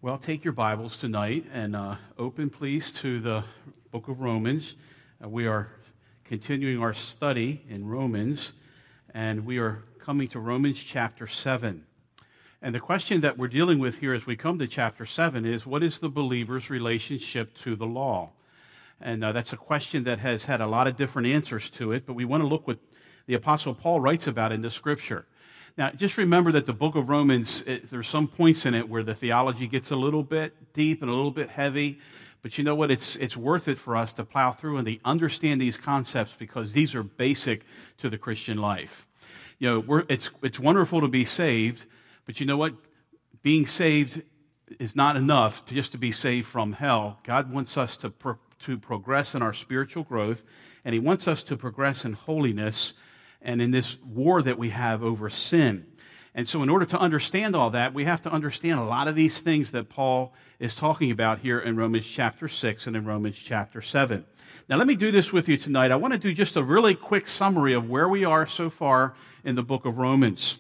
Well, take your Bibles tonight and open, please, to the book of Romans. We are continuing our study in Romans, and we are coming to Romans chapter 7. And the question that we're dealing with here as we come to chapter 7 is, what is the believer's relationship to the law? And that's a question that has had a lot of different answers to it, but we want to look what the Apostle Paul writes about in the Scripture. Now, just remember that the book of Romans, there's some points in it where the theology gets a little bit deep and a little bit heavy, but you know what? It's worth it for us to plow through and to understand these concepts because these are basic to the Christian life. You know, it's wonderful to be saved, but you know what? Being saved is not enough to be saved from hell. God wants us to progress in our spiritual growth, and He wants us to progress in holiness and in this war that we have over sin. And so in order to understand all that, we have to understand a lot of these things that Paul is talking about here in Romans chapter 6 and in Romans chapter 7. Now let me do this with you tonight. I want to do just a really quick summary of where we are so far in the book of Romans.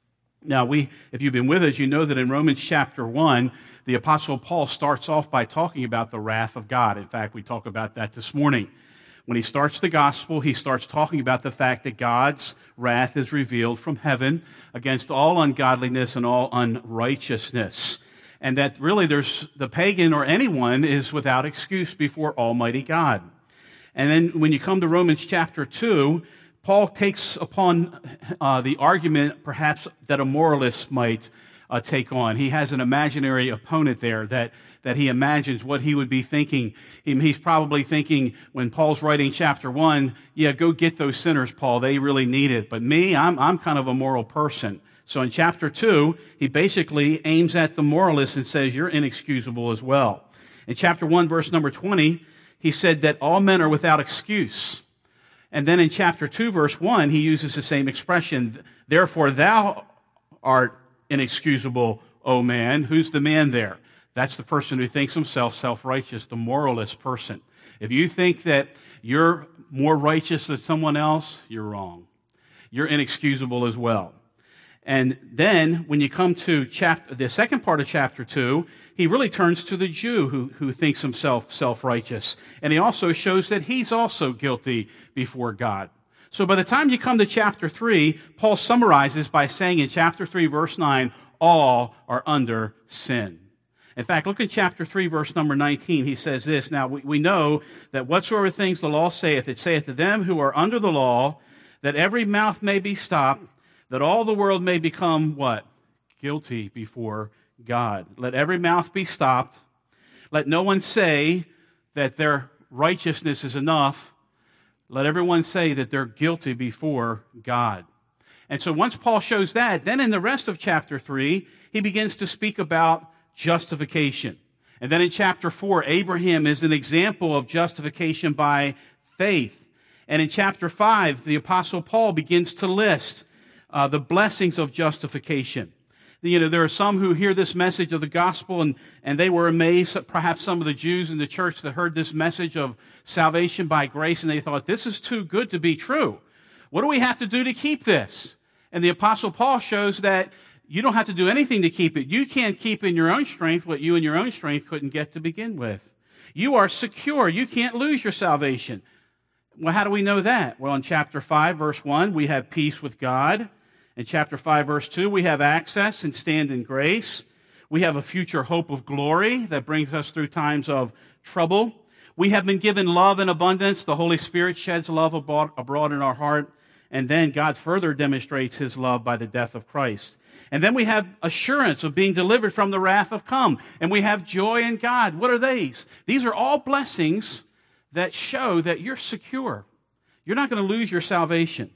Now, if you've been with us, you know that in Romans chapter 1, the Apostle Paul starts off by talking about the wrath of God. In fact, we talk about that this morning. When he starts the gospel, he starts talking about the fact that God's wrath is revealed from heaven against all ungodliness and all unrighteousness. And that really the pagan or anyone is without excuse before Almighty God. And then when you come to Romans chapter 2, Paul takes upon the argument perhaps that a moralist might take on. He has an imaginary opponent there that he imagines what he would be thinking. He's probably thinking when Paul's writing chapter 1, yeah, go get those sinners, Paul. They really need it. But me, I'm kind of a moral person. So in chapter 2, he basically aims at the moralist and says, you're inexcusable as well. In chapter 1, verse number 20, he said that all men are without excuse. And then in chapter 2, verse 1, he uses the same expression. Therefore, thou art inexcusable, O man. Who's the man there? That's the person who thinks himself self-righteous, the moralist person. If you think that you're more righteous than someone else, you're wrong. You're inexcusable as well. And then when you come to the second part of chapter 2, he really turns to the Jew who thinks himself self-righteous. And he also shows that he's also guilty before God. So by the time you come to chapter 3, Paul summarizes by saying in chapter 3, verse 9, all are under sin. In fact, look at chapter 3, verse number 19. He says this, now we know that whatsoever things the law saith, it saith to them who are under the law, that every mouth may be stopped, that all the world may become what? Guilty before God. Let every mouth be stopped. Let no one say that their righteousness is enough. Let everyone say that they're guilty before God. And so once Paul shows that, then in the rest of chapter 3, he begins to speak about justification. And then in chapter 4, Abraham is an example of justification by faith. And in chapter 5, the Apostle Paul begins to list the blessings of justification. You know, there are some who hear this message of the gospel and they were amazed, perhaps some of the Jews in the church that heard this message of salvation by grace, and they thought, this is too good to be true. What do we have to do to keep this? And the Apostle Paul shows that you don't have to do anything to keep it. You can't keep in your own strength what you in your own strength couldn't get to begin with. You are secure. You can't lose your salvation. Well, how do we know that? Well, in chapter 5, verse 1, we have peace with God. In chapter 5, verse 2, we have access and stand in grace. We have a future hope of glory that brings us through times of trouble. We have been given love in abundance. The Holy Spirit sheds love abroad in our heart. And then God further demonstrates His love by the death of Christ. And then we have assurance of being delivered from the wrath of come. And we have joy in God. What are these? These are all blessings that show that you're secure. You're not going to lose your salvation.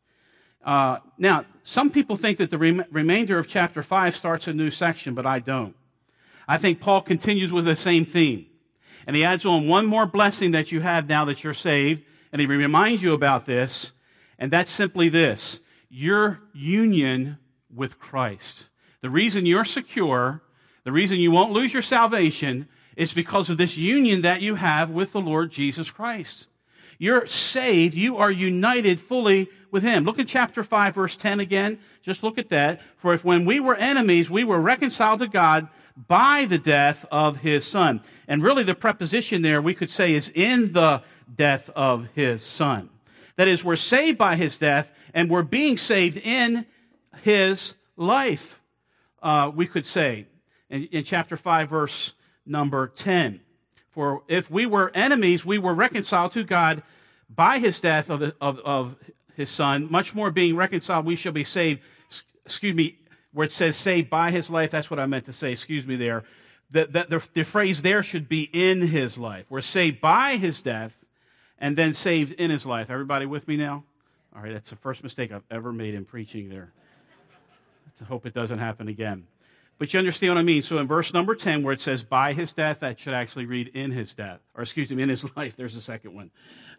Now, some people think that the remainder of chapter 5 starts a new section, but I don't. I think Paul continues with the same theme. And he adds on one more blessing that you have now that you're saved. And he reminds you about this. And that's simply this. Your union with Christ. The reason you're secure, the reason you won't lose your salvation is because of this union that you have with the Lord Jesus Christ. You're saved. You are united fully with Him. Look at chapter 5, verse 10 again. Just look at that. For if when we were enemies, we were reconciled to God by the death of his Son. And really the preposition there we could say is in the death of his Son. That is, we're saved by his death, and we're being saved in his life, we could say, in chapter 5, verse number 10. For if we were enemies, we were reconciled to God by his death of his Son. Much more being reconciled, we shall be saved. Where it says saved by his life, that's what I meant to say. Excuse me there. The phrase there should be in his life. We're saved by his death and then saved in his life. Everybody with me now? All right, that's the first mistake I've ever made in preaching there. I hope it doesn't happen again. But you understand what I mean. So in verse number 10, where it says by his death, that should actually read in his death. Or excuse me, in his life. There's the second one.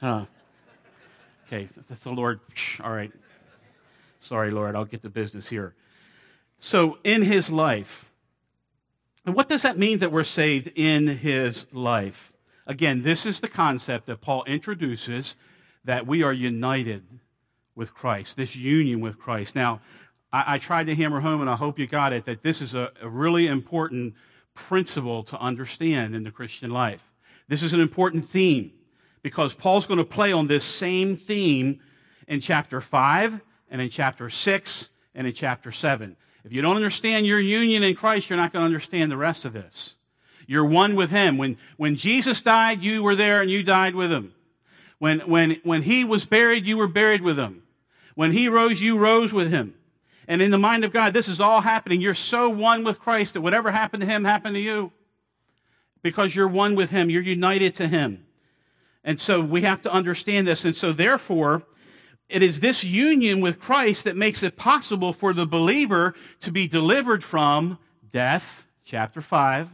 Okay, that's the Lord. All right. Sorry, Lord, I'll get to business here. So in his life. And what does that mean that we're saved in his life? Again, this is the concept that Paul introduces, that we are united with Christ, this union with Christ. Now, I tried to hammer home, and I hope you got it, that this is a really important principle to understand in the Christian life. This is an important theme, because Paul's going to play on this same theme in chapter 5, and in chapter 6, and in chapter 7. If you don't understand your union in Christ, you're not going to understand the rest of this. You're one with him. When Jesus died, you were there and you died with him. When he was buried, you were buried with him. When he rose, you rose with him. And in the mind of God, this is all happening. You're so one with Christ that whatever happened to him happened to you. Because you're one with him. You're united to him. And so we have to understand this. And so therefore, it is this union with Christ that makes it possible for the believer to be delivered from death, chapter 5,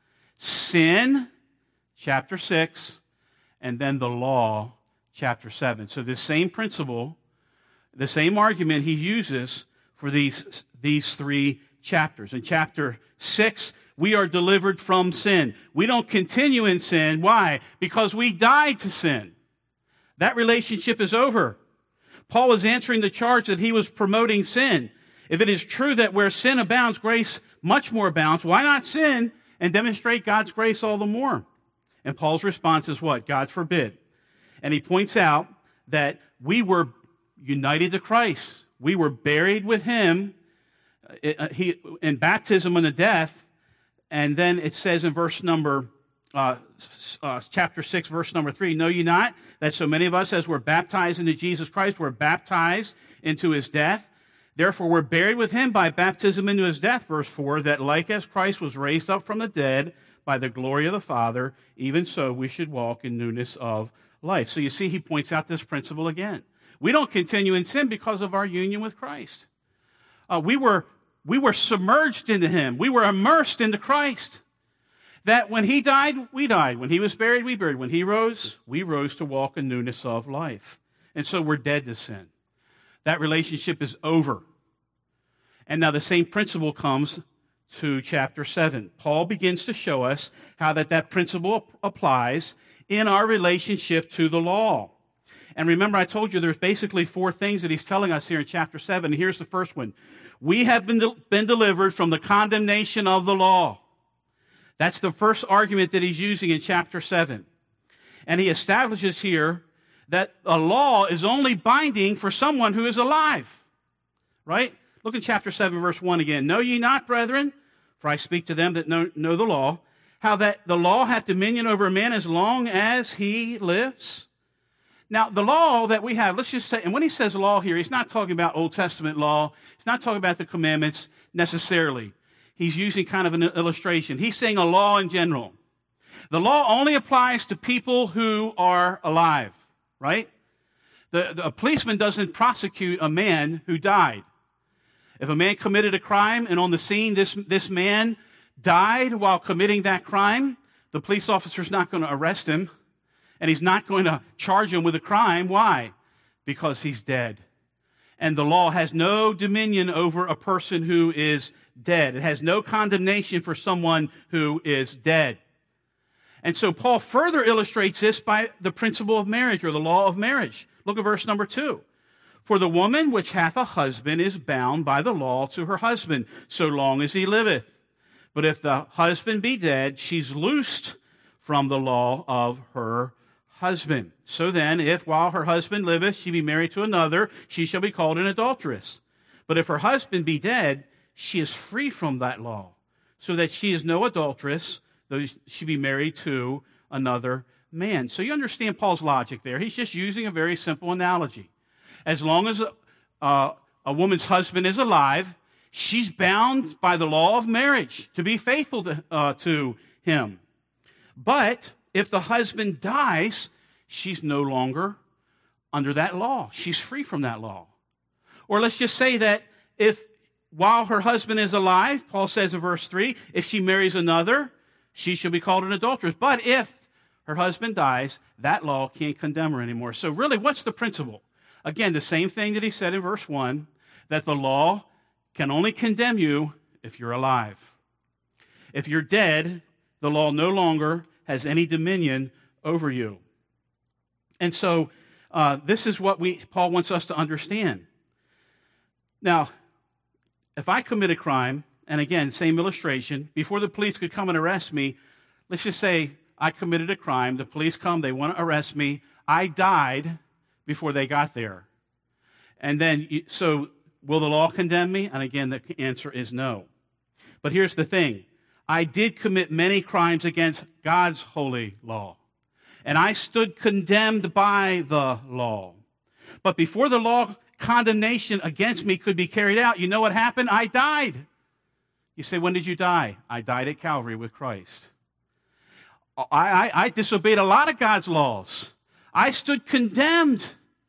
sin, chapter 6, and then the law, chapter 7. So this same principle, the same argument he uses for these three chapters. In chapter 6, we are delivered from sin. We don't continue in sin. Why? Because we died to sin. That relationship is over. Paul is answering the charge that he was promoting sin. If it is true that where sin abounds, grace much more abounds, why not sin and demonstrate God's grace all the more? And Paul's response is what? God forbid. And he points out that we were united to Christ. We were buried with him in baptism and the death. And then it says in verse number, chapter 6, verse number 3, know ye not that so many of us as were baptized into Jesus Christ were baptized into his death? Therefore we're buried with him by baptism into his death, verse 4, that like as Christ was raised up from the dead by the glory of the Father, even so we should walk in newness of life. So you see, he points out this principle again. We don't continue in sin because of our union with Christ. We were submerged into him. We were immersed into Christ. That when he died, we died. When he was buried, we buried. When he rose, we rose to walk in newness of life. And so we're dead to sin. That relationship is over. And now the same principle comes to chapter 7. Paul begins to show us how that principle applies in our relationship to the law. And remember, I told you there's basically four things that he's telling us here in chapter 7. And here's the first one. We have been delivered from the condemnation of the law. That's the first argument that he's using in chapter 7. And he establishes here that a law is only binding for someone who is alive. Right? Look in chapter 7, verse 1 again. Know ye not, brethren, for I speak to them that know the law, how that the law hath dominion over a man as long as he lives? Now, the law that we have, let's just say, and when he says law here, he's not talking about Old Testament law. He's not talking about the commandments necessarily. He's using kind of an illustration. He's saying a law in general. The law only applies to people who are alive, right? A policeman doesn't prosecute a man who died. If a man committed a crime and on the scene this man died while committing that crime, the police officer's not going to arrest him. And he's not going to charge him with a crime. Why? Because he's dead. And the law has no dominion over a person who is dead. It has no condemnation for someone who is dead. And so Paul further illustrates this by the principle of marriage, or the law of marriage. Look at verse number 2. For the woman which hath a husband is bound by the law to her husband, so long as he liveth. But if the husband be dead, she's loosed from the law of her husband. So then, if while her husband liveth, she be married to another, she shall be called an adulteress. But if her husband be dead, she is free from that law, so that she is no adulteress, though she be married to another man. So you understand Paul's logic there. He's just using a very simple analogy. As long as a woman's husband is alive, she's bound by the law of marriage to be faithful to him. But if the husband dies, she's no longer under that law. She's free from that law. Or let's just say that if while her husband is alive, Paul says in verse 3, if she marries another, she shall be called an adulteress. But if her husband dies, that law can't condemn her anymore. So really, what's the principle? Again, the same thing that he said in verse 1, that the law can only condemn you if you're alive. If you're dead, the law no longer has any dominion over you. And so this is what Paul wants us to understand. Now, if I commit a crime, and again, same illustration, before the police could come and arrest me, let's just say I committed a crime, the police come, they want to arrest me, I died before they got there. And then, so will the law condemn me? And again, the answer is no. But here's the thing. I did commit many crimes against God's holy law. And I stood condemned by the law. But before the law condemnation against me could be carried out, you know what happened? I died. You say, when did you die? I died at Calvary with Christ. I disobeyed a lot of God's laws. I stood condemned.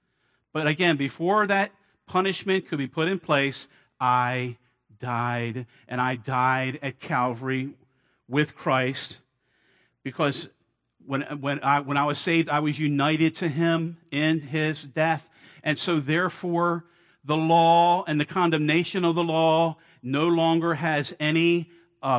But again, before that punishment could be put in place, I died. And I died at Calvary with Christ, because when I was saved, I was united to him in his death. And so therefore, the law and the condemnation of the law no longer has any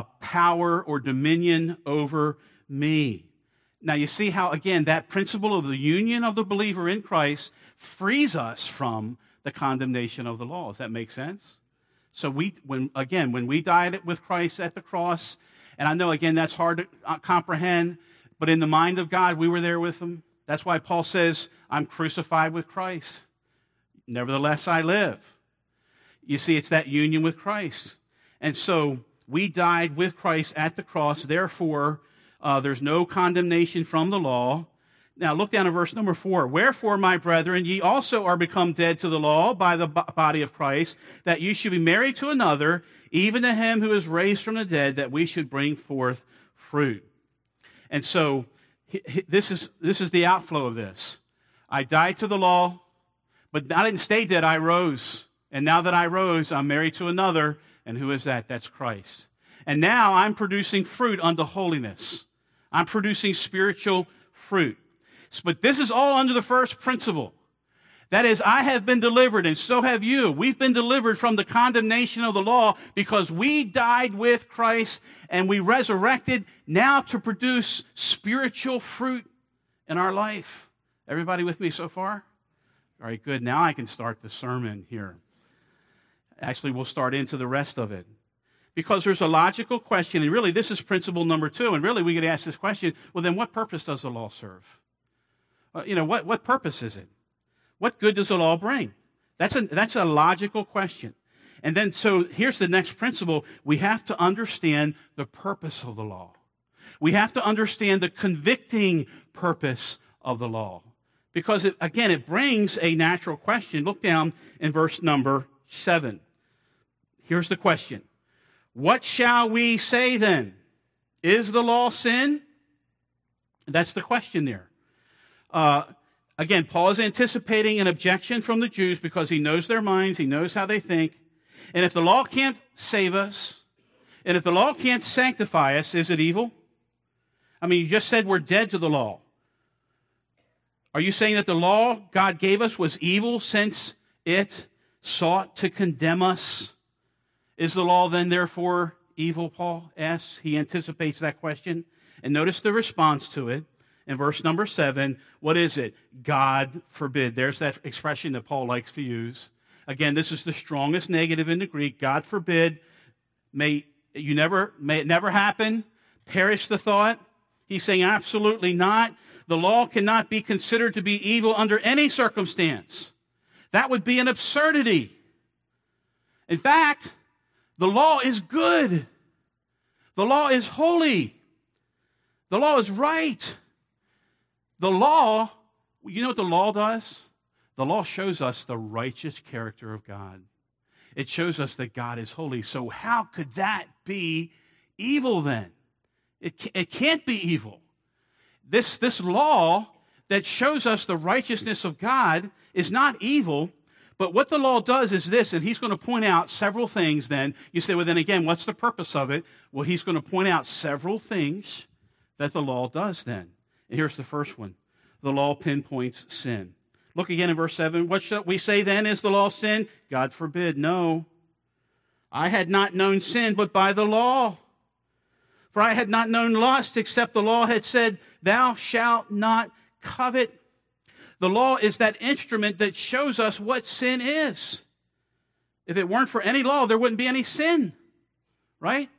power or dominion over me. Now you see how, again, that principle of the union of the believer in Christ frees us from the condemnation of the law. Does that make sense? So when we died with Christ at the cross, and I know, again, that's hard to comprehend, but in the mind of God, we were there with him. That's why Paul says, I'm crucified with Christ. Nevertheless, I live. You see, it's that union with Christ. And so we died with Christ at the cross. Therefore, there's no condemnation from the law. Now, look down at verse number 4. Wherefore, my brethren, ye also are become dead to the law by the body of Christ, that you should be married to another, even to him who is raised from the dead, that we should bring forth fruit. And so, this is the outflow of this. I died to the law, but I didn't stay dead, I rose. And now that I rose, I'm married to another, and who is that? That's Christ. And now I'm producing fruit unto holiness. I'm producing spiritual fruit. But this is all under the first principle. That is, I have been delivered, and so have you. We've been delivered from the condemnation of the law because we died with Christ and we resurrected now to produce spiritual fruit in our life. Everybody with me so far? All right, good. Now I can start the sermon here. Actually, we'll start into the rest of it. Because there's a logical question, and really this is principle number 2, and really we could ask this question, well then what purpose does the law serve? What purpose is it? What good does the law bring? That's a logical question. And then, so here's the next principle. We have to understand the purpose of the law. We have to understand the convicting purpose of the law. Because, it brings a natural question. Look down in verse number 7. Here's the question. What shall we say then? Is the law sin? That's the question there. Again, Paul is anticipating an objection from the Jews because he knows their minds, he knows how they think. And if the law can't save us, and if the law can't sanctify us, is it evil? I mean, you just said we're dead to the law. Are you saying that the law God gave us was evil since it sought to condemn us? Is the law then therefore evil, Paul asks? He anticipates that question. And notice the response to it. In verse number 7, what is it? God forbid. There's that expression that Paul likes to use. Again, this is the strongest negative in the Greek. God forbid. May may it never happen, perish the thought. He's saying absolutely not. The law cannot be considered to be evil under any circumstance. That would be an absurdity. In fact, the law is good. The law is holy. The law is right. The law, you know what the law does? The law shows us the righteous character of God. It shows us that God is holy. So how could that be evil then? It can't be evil. This law that shows us the righteousness of God is not evil, but what the law does is this, and he's going to point out several things then. You say, well, then again, what's the purpose of it? Well, he's going to point out several things that the law does then. And here's the first one. The law pinpoints sin. Look again in verse 7. What shall we say then? Is the law sin? God forbid. No. I had not known sin but by the law. For I had not known lust except the law had said, thou shalt not covet. The law is that instrument that shows us what sin is. If it weren't for any law, there wouldn't be any sin. Right?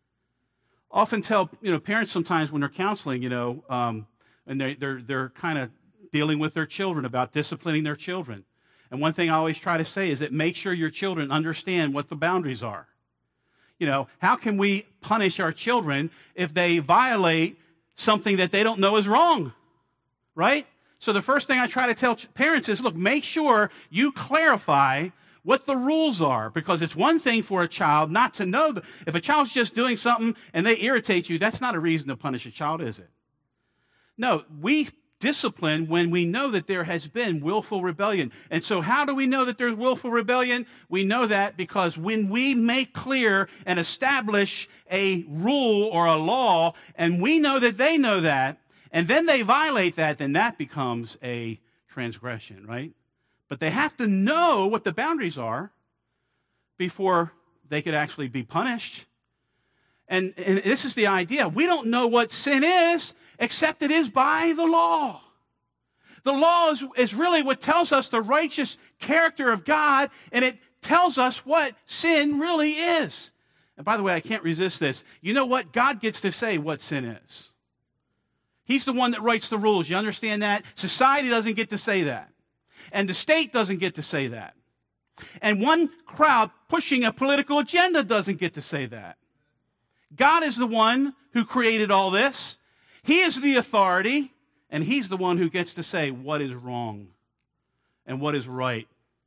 Often tell, parents sometimes when they're counseling, and they're kind of dealing with their children about disciplining their children. And one thing I always try to say is that make sure your children understand what the boundaries are. How can we punish our children if they violate something that they don't know is wrong? Right? So the first thing I try to tell parents is, look, make sure you clarify what the rules are, because it's one thing for a child not to know. If a child's just doing something and they irritate you, that's not a reason to punish a child, is it? No, we discipline when we know that there has been willful rebellion. And so how do we know that there's willful rebellion? We know that because when we make clear and establish a rule or a law, and we know that they know that, and then they violate that, then that becomes a transgression, right? But they have to know what the boundaries are before they could actually be punished. And this is the idea. We don't know what sin is except it is by the law. The law is really what tells us the righteous character of God, and it tells us what sin really is. And by the way, I can't resist this. You know what? God gets to say what sin is. He's the one that writes the rules. You understand that? Society doesn't get to say that. And the state doesn't get to say that. And one crowd pushing a political agenda doesn't get to say that. God is the one who created all this. He is the authority, and he's the one who gets to say what is wrong and what is right.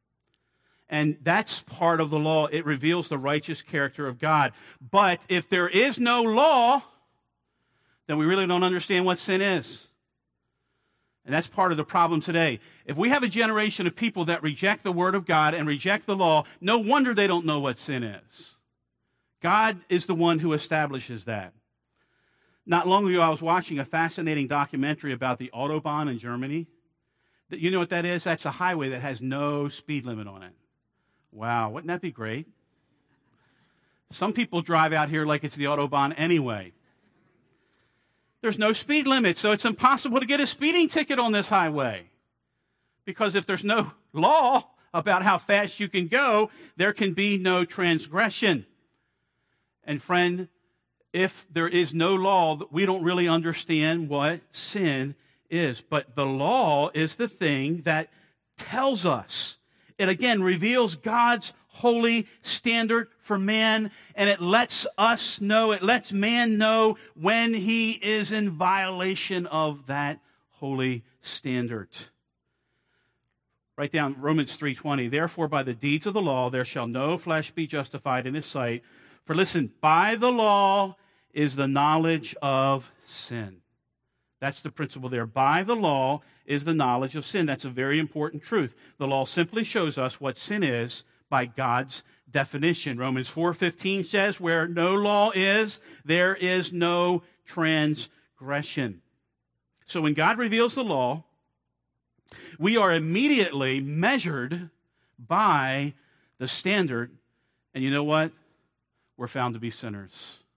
And that's part of the law. It reveals the righteous character of God. But if there is no law, then we really don't understand what sin is. And that's part of the problem today. If we have a generation of people that reject the Word of God and reject the law, no wonder they don't know what sin is. God is the one who establishes that. Not long ago, I was watching a fascinating documentary about the Autobahn in Germany. You know what that is? That's a highway that has no speed limit on it. Wow, wouldn't that be great? Some people drive out here like it's the Autobahn anyway. There's no speed limit, so it's impossible to get a speeding ticket on this highway. Because if there's no law about how fast you can go, there can be no transgression. And friend, if there is no law, we don't really understand what sin is. But the law is the thing that tells us. It again reveals God's holy standard for man, and it lets us know, it lets man know when he is in violation of that holy standard. Write down Romans 3:20. Therefore, by the deeds of the law, there shall no flesh be justified in his sight. For listen, by the law is the knowledge of sin. That's the principle there. By the law is the knowledge of sin. That's a very important truth. The law simply shows us what sin is by God's definition. Romans 4:15 says, where no law is, there is no transgression. So when God reveals the law, we are immediately measured by the standard. And you know what? We're found to be sinners.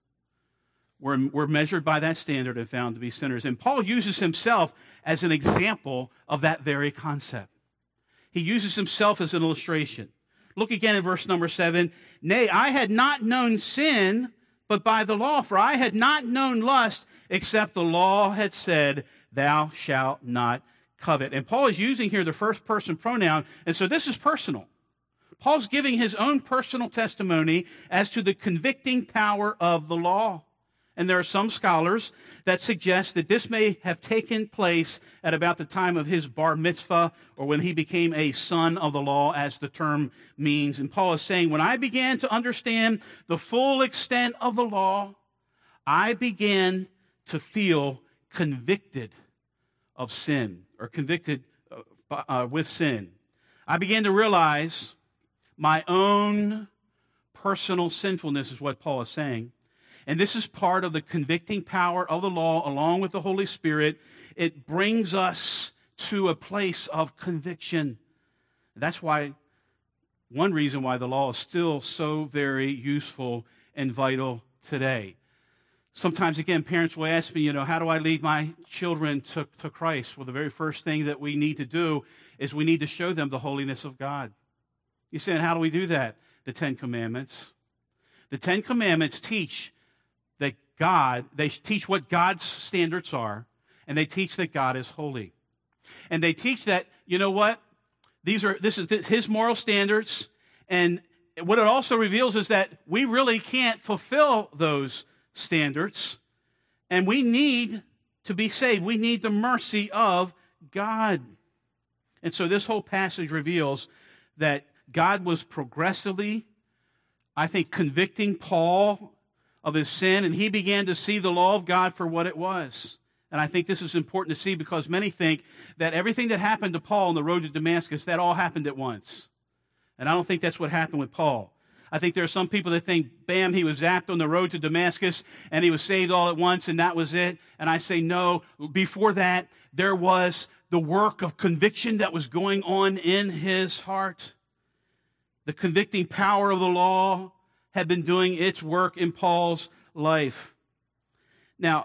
We're measured by that standard and found to be sinners. And Paul uses himself as an example of that very concept. He uses himself as an illustration. Look again at verse number 7. Nay, I had not known sin but by the law. For I had not known lust, except the law had said, thou shalt not covet. And Paul is using here the first person pronoun, and so this is personal. Paul's giving his own personal testimony as to the convicting power of the law. And there are some scholars that suggest that this may have taken place at about the time of his bar mitzvah, or when he became a son of the law, as the term means. And Paul is saying, when I began to understand the full extent of the law, I began to feel convicted of sin, or convicted with sin. I began to realize my own personal sinfulness, is what Paul is saying. And this is part of the convicting power of the law, along with the Holy Spirit. It brings us to a place of conviction. That's why, one reason why the law is still so very useful and vital today. Sometimes, again, parents will ask me, how do I lead my children to Christ? Well, the very first thing that we need to do is we need to show them the holiness of God. You say, how do we do that? The Ten Commandments. The Ten Commandments teach that they teach what God's standards are, and they teach that God is holy. And they teach that, this is his moral standards, and what it also reveals is that we really can't fulfill those standards, and we need to be saved. We need the mercy of God. And so this whole passage reveals that God was progressively, I think, convicting Paul of his sin, and he began to see the law of God for what it was. And I think this is important to see, because many think that everything that happened to Paul on the road to Damascus, that all happened at once. And I don't think that's what happened with Paul. I think there are some people that think, bam, he was zapped on the road to Damascus, and he was saved all at once, and that was it. And I say, no, before that, there was the work of conviction that was going on in his heart. The convicting power of the law had been doing its work in Paul's life. Now,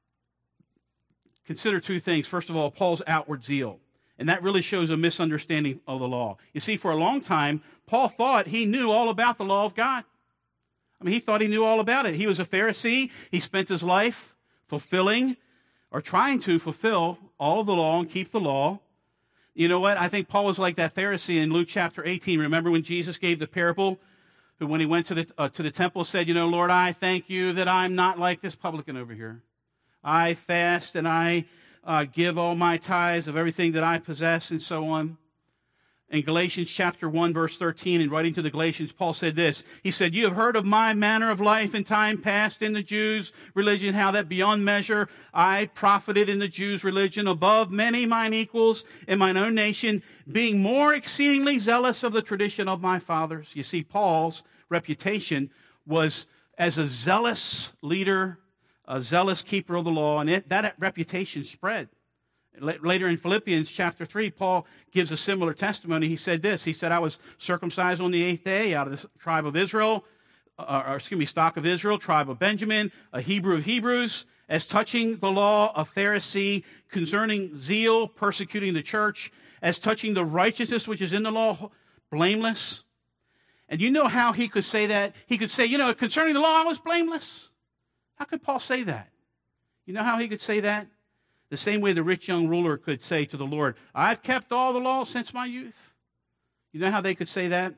consider two things. First of all, Paul's outward zeal. And that really shows a misunderstanding of the law. You see, for a long time, Paul thought he knew all about the law of God. He thought he knew all about it. He was a Pharisee. He spent his life fulfilling, or trying to fulfill, all of the law and keep the law. You know what? I think Paul was like that Pharisee in Luke chapter 18. Remember when Jesus gave the parable, who when he went to the temple said, Lord, I thank you that I'm not like this publican over here. I fast and I give all my tithes of everything that I possess, and so on. In Galatians chapter 1, verse 13, in writing to the Galatians, Paul said this. He said, you have heard of my manner of life in time past in the Jews' religion, how that beyond measure I profited in the Jews' religion above many mine equals in mine own nation, being more exceedingly zealous of the tradition of my fathers. You see, Paul's reputation was as a zealous leader, a zealous keeper of the law, and that reputation spread. Later in Philippians chapter 3, Paul gives a similar testimony. He said this. He said, I was circumcised on the 8th day out of the tribe of Israel, stock of Israel, tribe of Benjamin, a Hebrew of Hebrews, as touching the law, a Pharisee, concerning zeal, persecuting the church, as touching the righteousness which is in the law, blameless. And you know how he could say that? He could say, concerning the law, I was blameless. How could Paul say that? You know how he could say that? The same way the rich young ruler could say to the Lord, I've kept all the law since my youth. You know how they could say that?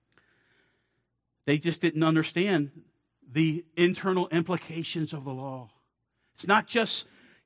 They just didn't understand the internal implications of the law. It's not just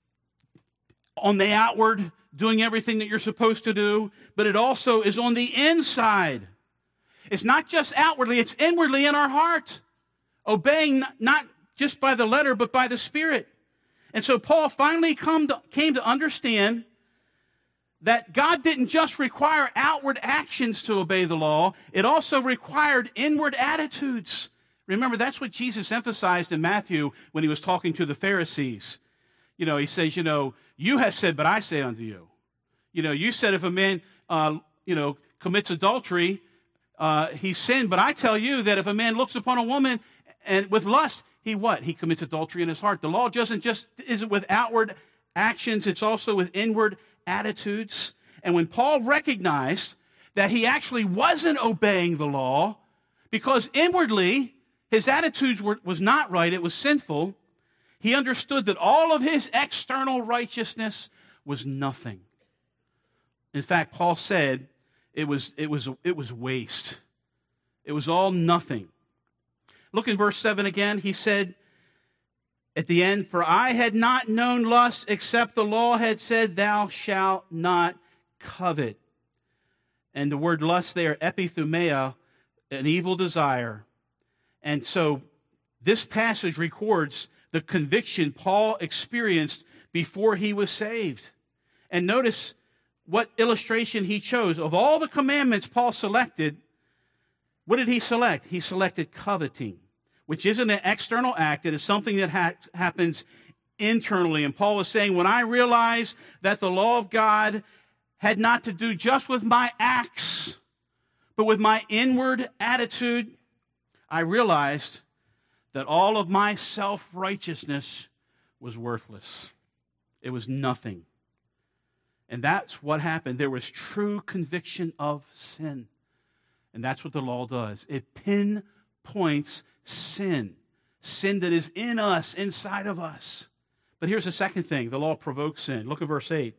on the outward doing everything that you're supposed to do, but it also is on the inside. It's not just outwardly, it's inwardly in our heart. Obeying not just by the letter, but by the Spirit. And so Paul finally came to understand that God didn't just require outward actions to obey the law, it also required inward attitudes. Remember, that's what Jesus emphasized in Matthew when he was talking to the Pharisees. He says, you have said, but I say unto you. You said if a man, commits adultery, he sinned, but I tell you that if a man looks upon a woman and with lust, he commits adultery in his heart. The law isn't with outward actions, it's also with inward attitudes. And when Paul recognized that he actually wasn't obeying the law, because inwardly his attitude was not right, it was sinful, he understood that all of his external righteousness was nothing. In fact, Paul said it was waste. It was all nothing. Look in verse 7 again. He said at the end, "For I had not known lust except the law had said, 'Thou shalt not covet.'" And the word lust there, epithumia, an evil desire. And so this passage records the conviction Paul experienced before he was saved. And notice what illustration he chose. Of all the commandments Paul selected, what did he select? He selected coveting, which isn't an external act. It is something that happens internally. And Paul was saying, when I realized that the law of God had not to do just with my acts, but with my inward attitude, I realized that all of my self-righteousness was worthless. It was nothing. And that's what happened. There was true conviction of sin. And that's what the law does. It pinpoints sin. Sin that is in us, inside of us. But here's the second thing. The law provokes sin. Look at verse 8.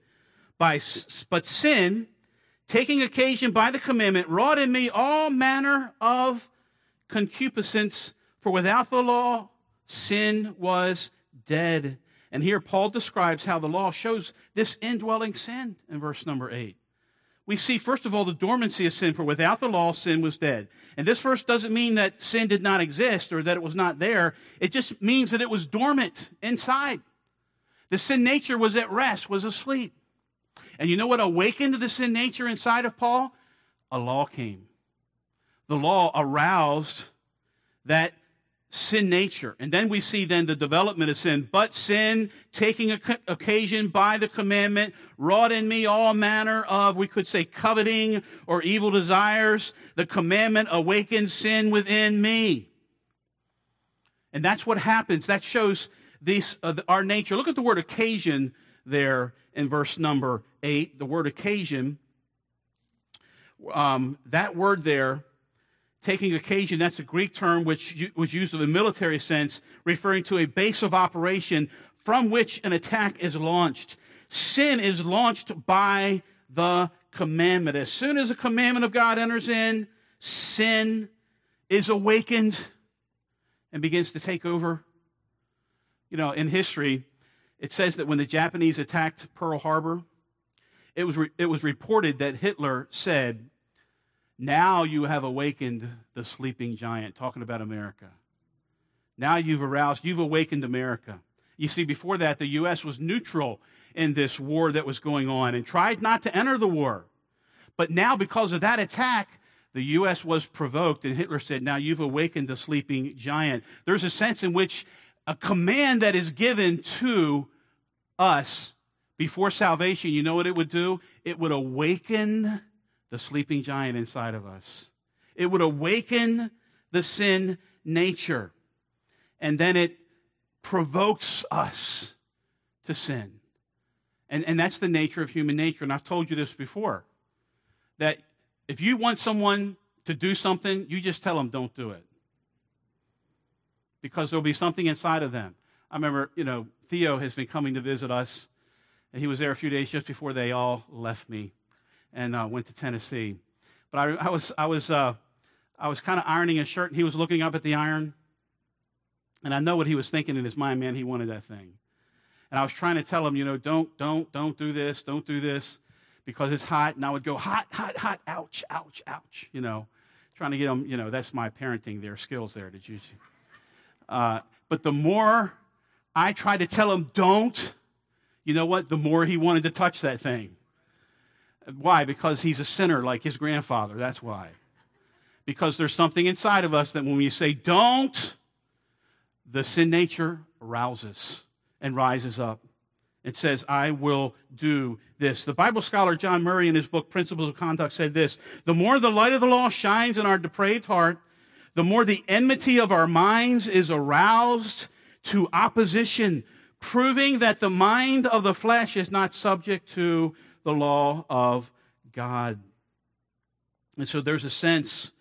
But sin, taking occasion by the commandment, wrought in me all manner of concupiscence, for without the law, sin was dead. And here Paul describes how the law shows this indwelling sin in verse number 8. We see, first of all, the dormancy of sin, for without the law, sin was dead. And this verse doesn't mean that sin did not exist or that it was not there. It just means that it was dormant inside. The sin nature was at rest, was asleep. And you know what awakened the sin nature inside of Paul? A law came. The law aroused that sin nature. And then we see then the development of sin. But sin, taking occasion by the commandment, wrought in me all manner of, we could say, coveting or evil desires. The commandment awakened sin within me. And that's what happens. That shows our nature. Look at the word occasion there in verse number 8. The word occasion, that word there, taking occasion, that's a Greek term which was used in a military sense, referring to a base of operation from which an attack is launched. Sin is launched by the commandment. As soon as a commandment of God enters in, sin is awakened and begins to take over. You know, in history, it says that when the Japanese attacked Pearl Harbor, it was reported that Hitler said, "Now you have awakened the sleeping giant," talking about America. Now you've awakened America. You see, before that, the U.S. was neutral in this war that was going on and tried not to enter the war. But now, because of that attack, the U.S. was provoked, and Hitler said, "Now you've awakened the sleeping giant." There's a sense in which a command that is given to us before salvation, you know what it would do? It would awaken the sleeping giant inside of us. It would awaken the sin nature. And then it provokes us to sin. And that's the nature of human nature. And I've told you this before, that if you want someone to do something, you just tell them, don't do it. Because there'll be something inside of them. I remember, Theo has been coming to visit us, and he was there a few days just before they all left me and went to Tennessee. But I was kind of ironing a shirt, and he was looking up at the iron, and I know what he was thinking in his mind. Man, he wanted that thing. And I was trying to tell him, don't do this, because it's hot. And I would go, hot, hot, hot, ouch, ouch, ouch, trying to get him, that's my parenting there, skills there. Did you see? But the more I tried to tell him don't, you know what? The more he wanted to touch that thing. Why? Because he's a sinner like his grandfather. That's why. Because there's something inside of us that when we say don't, the sin nature arouses and rises up. It says, I will do this. The Bible scholar John Murray in his book, Principles of Conduct, said this: the more the light of the law shines in our depraved heart, the more the enmity of our minds is aroused to opposition, proving that the mind of the flesh is not subject to the law of God. And so there's a sense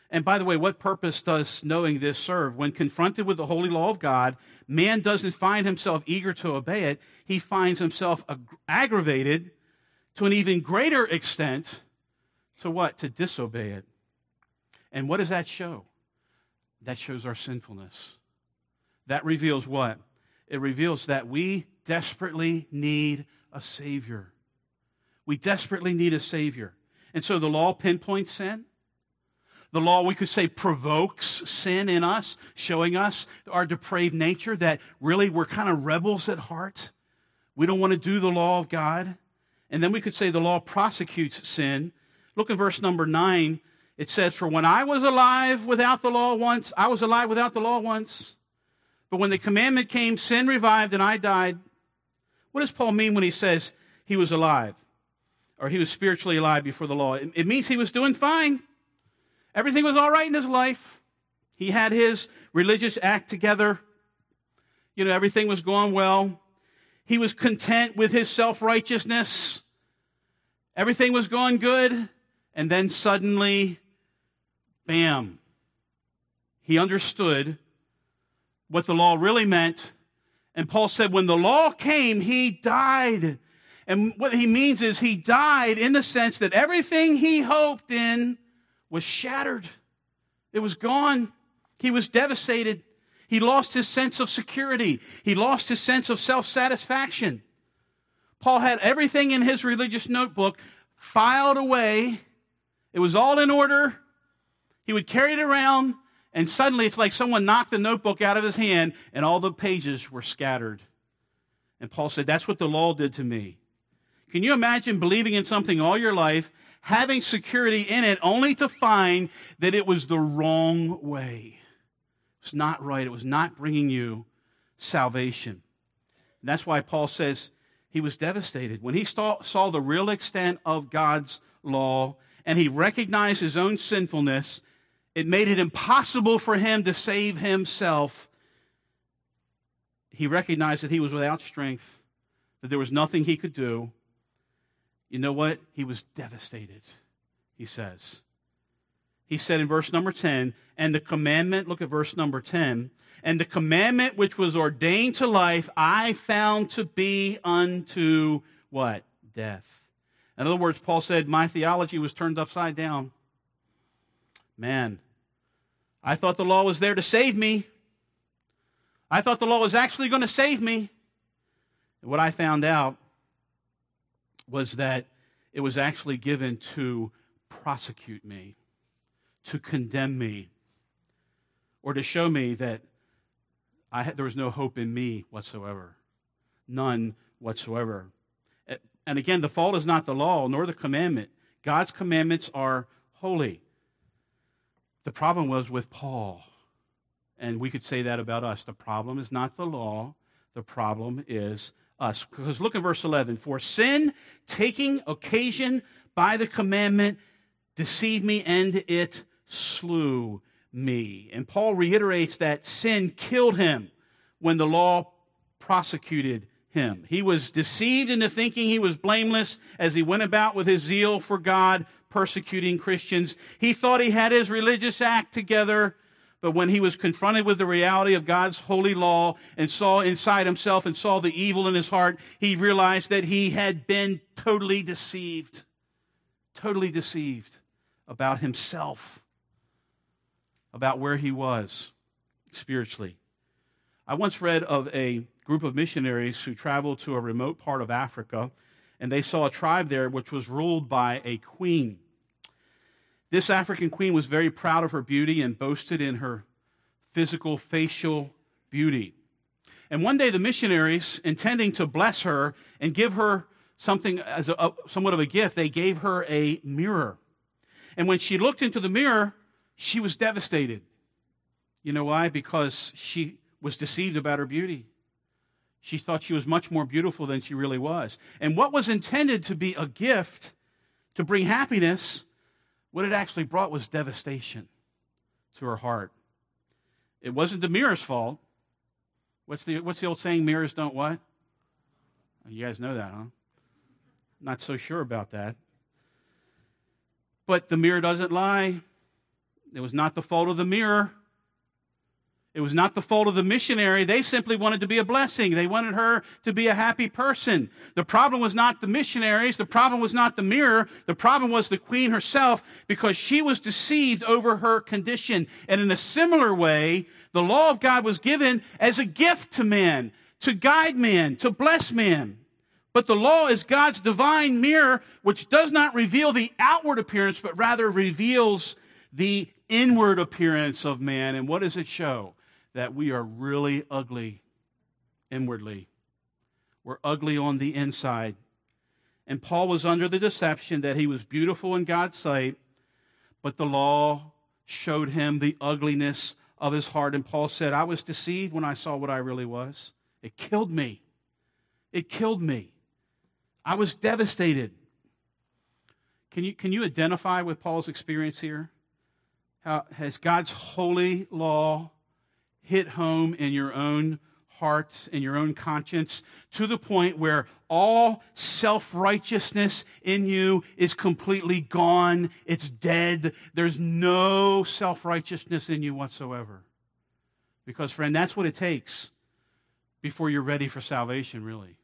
And by the way, what purpose does knowing this serve? When confronted with the holy law of God, man doesn't find himself eager to obey it. He finds himself aggravated to an even greater extent to what? To disobey it. And what does that show? That shows our sinfulness. That reveals what? It reveals that we desperately need a Savior. We desperately need a Savior. And so the law pinpoints sin. The law, we could say, provokes sin in us, showing us our depraved nature, that really we're kind of rebels at heart. We don't want to do the law of God. And then we could say the law prosecutes sin. Look at verse number 9. It says, "For when I was alive without the law once, I was alive without the law once. But when the commandment came, sin revived and I died." What does Paul mean when he says he was alive? Or he was spiritually alive before the law? It means he was doing fine. Everything was all right in his life. He had his religious act together. Everything was going well. He was content with his self-righteousness. Everything was going good. And then suddenly, bam, he understood what the law really meant. And Paul said when the law came, he died. And what he means is he died in the sense that everything he hoped in was shattered. It was gone. He was devastated. He lost his sense of security. He lost his sense of self-satisfaction. Paul had everything in his religious notebook filed away. It was all in order. He would carry it around, and suddenly it's like someone knocked the notebook out of his hand, and all the pages were scattered. And Paul said, that's what the law did to me. Can you imagine believing in something all your life, having security in it, only to find that it was the wrong way? It was not right. It was not bringing you salvation. And that's why Paul says he was devastated. When he saw the real extent of God's law and he recognized his own sinfulness, it made it impossible for him to save himself. He recognized that he was without strength, that there was nothing he could do. You know what? He was devastated, he says. He said in verse number 10, and the commandment, look at verse number 10, and the commandment which was ordained to life, I found to be unto what? Death. In other words, Paul said, my theology was turned upside down. Man, I thought the law was there to save me. I thought the law was actually going to save me. And what I found out was that it was actually given to prosecute me, to condemn me, or to show me that there was no hope in me whatsoever. None whatsoever. And again, the fault is not the law nor the commandment. God's commandments are holy. The problem was with Paul. And we could say that about us. The problem is not the law. The problem is us. Because look at verse 11. For sin, taking occasion by the commandment, deceived me, and it slew me. And Paul reiterates that sin killed him when the law prosecuted him. He was deceived into thinking he was blameless as he went about with his zeal for God, persecuting Christians. He thought he had his religious act together, but when he was confronted with the reality of God's holy law and saw inside himself and saw the evil in his heart, he realized that he had been totally deceived about himself, about where he was spiritually. I once read of a group of missionaries who traveled to a remote part of Africa, and they saw a tribe there which was ruled by a queen. This African queen was very proud of her beauty and boasted in her physical, facial beauty. And one day the missionaries, intending to bless her and give her something as somewhat of a gift, they gave her a mirror. And when she looked into the mirror, she was devastated. You know why? Because she was deceived about her beauty. She thought she was much more beautiful than she really was. And what was intended to be a gift to bring happiness, what it actually brought was devastation to her heart. It wasn't the mirror's fault. What's the old saying? Mirrors don't what? You guys know that, huh? Not so sure about that. But the mirror doesn't lie. It was not the fault of the mirror. It was not the fault of the missionary. They simply wanted to be a blessing. They wanted her to be a happy person. The problem was not the missionaries. The problem was not the mirror. The problem was the queen herself, because she was deceived over her condition. And in a similar way, the law of God was given as a gift to man, to guide man, to bless man. But the law is God's divine mirror, which does not reveal the outward appearance, but rather reveals the inward appearance of man. And what does it show? That we are really ugly inwardly. We're ugly on the inside. And Paul was under the deception that he was beautiful in God's sight, but the law showed him the ugliness of his heart. And Paul said, I was deceived when I saw what I really was. It killed me. It killed me. I was devastated. Can you identify with Paul's experience here? How has God's holy law hit home in your own heart, in your own conscience, to the point where all self-righteousness in you is completely gone? It's dead. There's no self-righteousness in you whatsoever. Because, friend, that's what it takes before you're ready for salvation, really.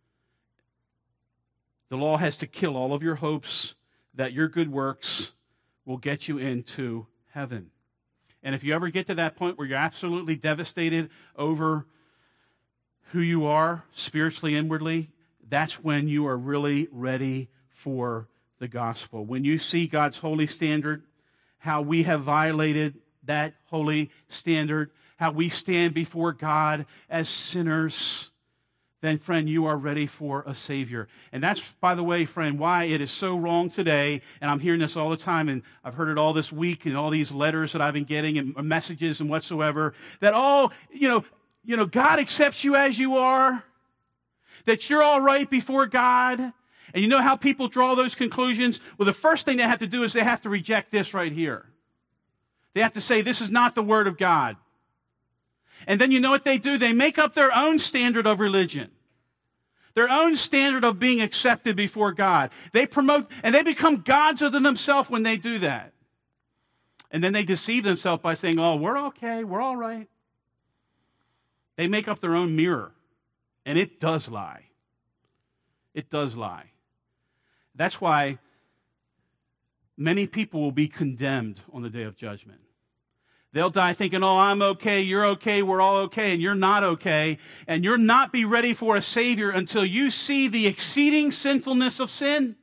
The law has to kill all of your hopes that your good works will get you into heaven. And if you ever get to that point where you're absolutely devastated over who you are spiritually, inwardly, that's when you are really ready for the gospel. When you see God's holy standard, how we have violated that holy standard, how we stand before God as sinners, then, friend, you are ready for a Savior. And that's, by the way, friend, why it is so wrong today, and I'm hearing this all the time, and I've heard it all this week, and all these letters that I've been getting, and messages and whatsoever, that, God accepts you as you are, that you're all right before God. And you know how people draw those conclusions? Well, the first thing they have to do is they have to reject this right here. They have to say, this is not the Word of God. And then you know what they do? They make up their own standard of religion, their own standard of being accepted before God. They promote, and they become gods of themselves when they do that. And then they deceive themselves by saying, oh, we're okay, we're all right. They make up their own mirror, and it does lie. It does lie. That's why many people will be condemned on the day of judgment. They'll die thinking, oh, I'm okay, you're okay, we're all okay, and you're not okay. And you'll not be ready for a Savior until you see the exceeding sinfulness of sin.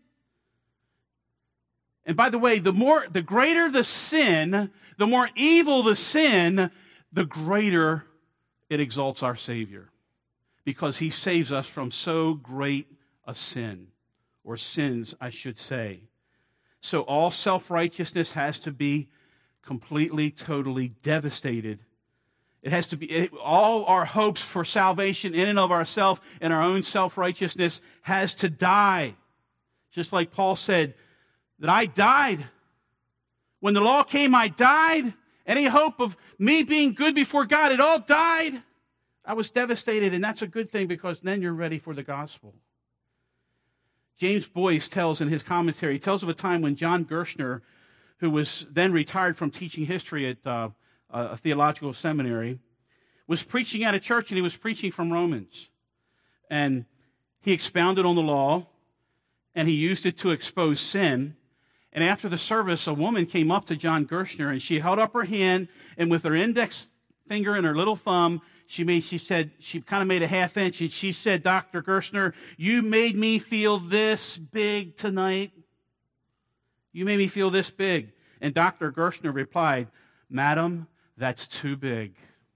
And by the way, the greater the sin, the more evil the sin, the greater it exalts our Savior. Because He saves us from so great a sin, or sins, I should say. So all self-righteousness has to be completely, totally devastated. It has to be, all our hopes for salvation in and of ourselves and our own self-righteousness has to die. Just like Paul said, that I died. When the law came, I died. Any hope of me being good before God, it all died. I was devastated, and that's a good thing because then you're ready for the gospel. James Boyce tells in his commentary, he tells of a time when John Gerstner, who was then retired from teaching history at a theological seminary, was preaching at a church, and he was preaching from Romans. And he expounded on the law, and he used it to expose sin. And after the service, a woman came up to John Gerstner, and she held up her hand, and with her index finger and her little thumb, she kind of made a half inch, and she said, Dr. Gerstner, you made me feel this big tonight. You made me feel this big. And Dr. Gerstner replied, Madam, that's too big.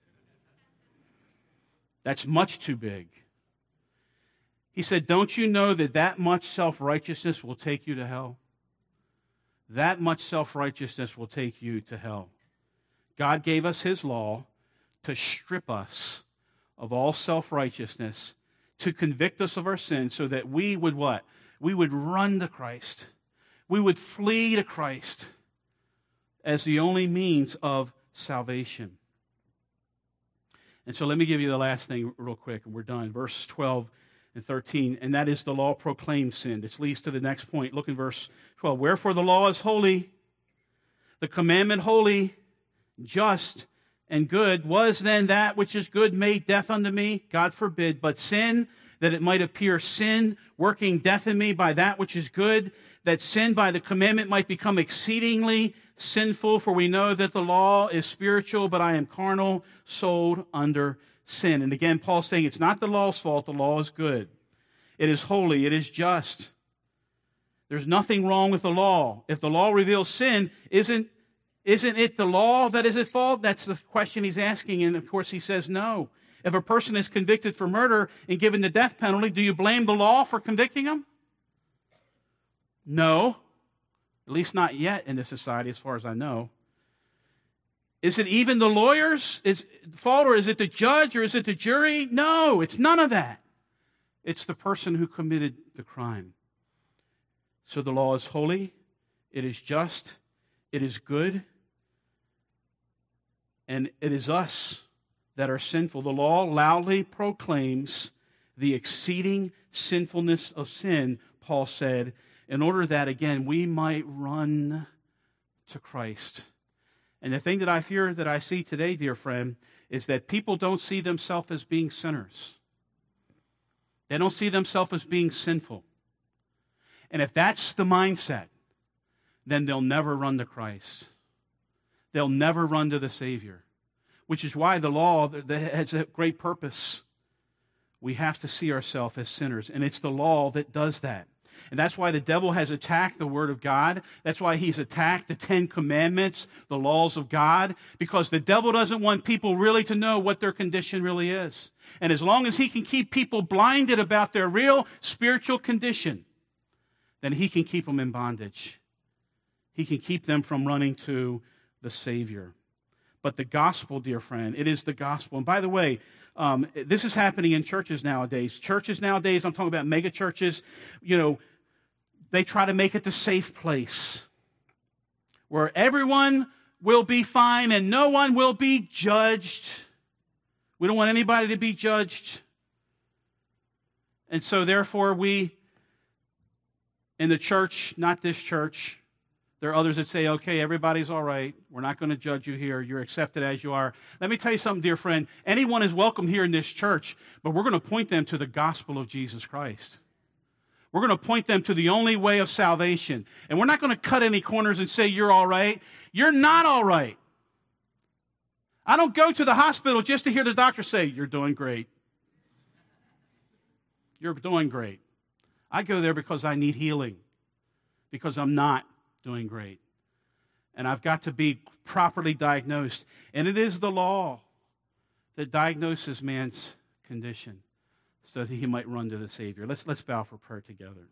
That's much too big. He said, don't you know that much self-righteousness will take you to hell? That much self-righteousness will take you to hell. God gave us His law to strip us of all self-righteousness, to convict us of our sins so that we would what? We would run to Christ. We would flee to Christ as the only means of salvation. And so let me give you the last thing real quick, and we're done. Verse 12 and 13, and that is the law proclaims sin. This leads to the next point. Look in verse 12. Wherefore the law is holy. The commandment holy, just, and good, was then that which is good made death unto me? God forbid. But sin, that it might appear sin, working death in me by that which is good, that sin by the commandment might become exceedingly sinful. For we know that the law is spiritual, but I am carnal, sold under sin. And again, Paul's saying it's not the law's fault. The law is good. It is holy. It is just. There's nothing wrong with the law. If the law reveals sin, isn't it the law that is at fault? That's the question he's asking. And of course he says no. If a person is convicted for murder and given the death penalty, do you blame the law for convicting him? No. At least not yet in this society, as far as I know. Is it even the lawyer's fault, or is it the judge, or is it the jury? No, it's none of that. It's the person who committed the crime. So the law is holy, it is just, it is good, and it is us that are sinful. The law loudly proclaims the exceeding sinfulness of sin, Paul said, in order that, again, we might run to Christ. And the thing that I fear that I see today, dear friend, is that people don't see themselves as being sinners. They don't see themselves as being sinful. And if that's the mindset, then they'll never run to Christ. They'll never run to the Savior, which is why the law has a great purpose. We have to see ourselves as sinners, and it's the law that does that. And that's why the devil has attacked the Word of God. That's why he's attacked the 10 Commandments, the laws of God, because the devil doesn't want people really to know what their condition really is. And as long as he can keep people blinded about their real spiritual condition, then he can keep them in bondage. He can keep them from running to the Savior. But the gospel, dear friend, it is the gospel. And by the way, this is happening in churches nowadays. Churches nowadays, I'm talking about mega churches, they try to make it the safe place where everyone will be fine and no one will be judged. We don't want anybody to be judged. And so therefore we, in the church, not this church, there are others that say, okay, everybody's all right. We're not going to judge you here. You're accepted as you are. Let me tell you something, dear friend. Anyone is welcome here in this church, but we're going to point them to the gospel of Jesus Christ. We're going to point them to the only way of salvation. And we're not going to cut any corners and say, you're all right. You're not all right. I don't go to the hospital just to hear the doctor say, you're doing great. You're doing great. I go there because I need healing, because I'm not doing great. And I've got to be properly diagnosed. And it is the law that diagnoses man's condition so that he might run to the Savior. Let's bow for prayer together.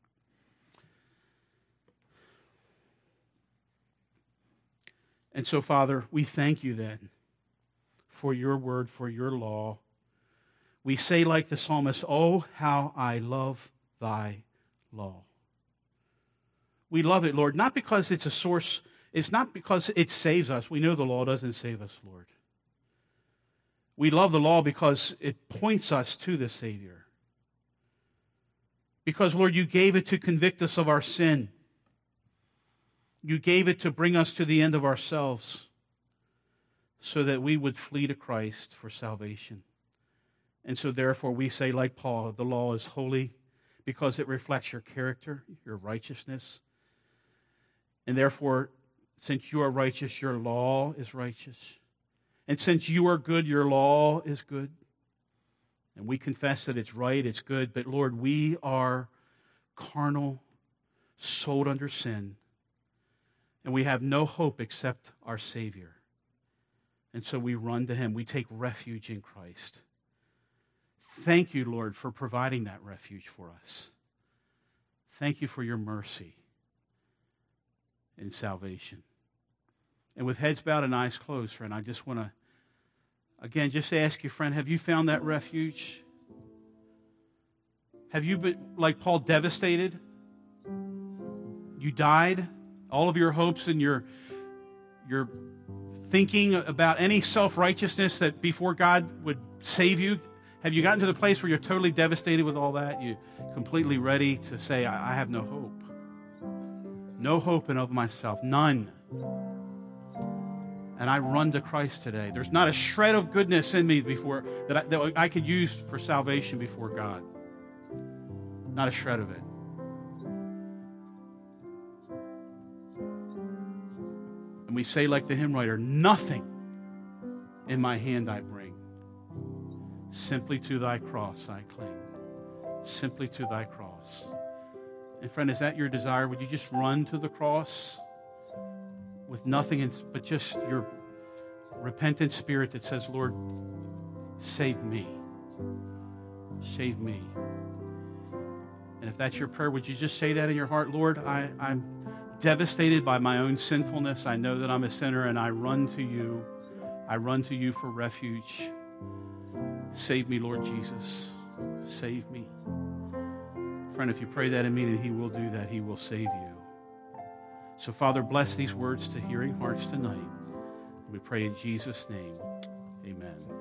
And so, Father, we thank you then for your word, for your law. We say like the psalmist, oh, how I love thy law. We love it, Lord, not because it's a source, it's not because it saves us. We know the law doesn't save us, Lord. We love the law because it points us to the Savior. Because, Lord, you gave it to convict us of our sin. You gave it to bring us to the end of ourselves so that we would flee to Christ for salvation. And so therefore we say like Paul, the law is holy because it reflects your character, your righteousness. And therefore, since you are righteous, your law is righteous. And since you are good, your law is good. And we confess that it's right, it's good. But Lord, we are carnal, sold under sin. And we have no hope except our Savior. And so we run to Him. We take refuge in Christ. Thank you, Lord, for providing that refuge for us. Thank you for your mercy in salvation. And with heads bowed and eyes closed, friend, I just want to, again, just ask you, friend, have you found that refuge? Have you been, like Paul, devastated? You died? All of your hopes and your thinking about any self-righteousness that before God would save you, have you gotten to the place where you're totally devastated with all that? You're completely ready to say, I have no hope. No hope in of myself. None. and I run to Christ today. There's not a shred of goodness in me that I could use for salvation before God. Not a shred of it. And we say like the hymn writer, nothing in my hand I bring. Simply to thy cross I cling. Simply to thy cross. And friend, is that your desire? Would you just run to the cross with nothing but just your repentant spirit that says, Lord, save me. Save me. And if that's your prayer, would you just say that in your heart? Lord, I'm devastated by my own sinfulness. I know that I'm a sinner, and I run to you. I run to you for refuge. Save me, Lord Jesus. Save me. Friend, if you pray that in me, then he will do that. He will save you. So, Father, bless these words to hearing hearts tonight. We pray in Jesus' name. Amen.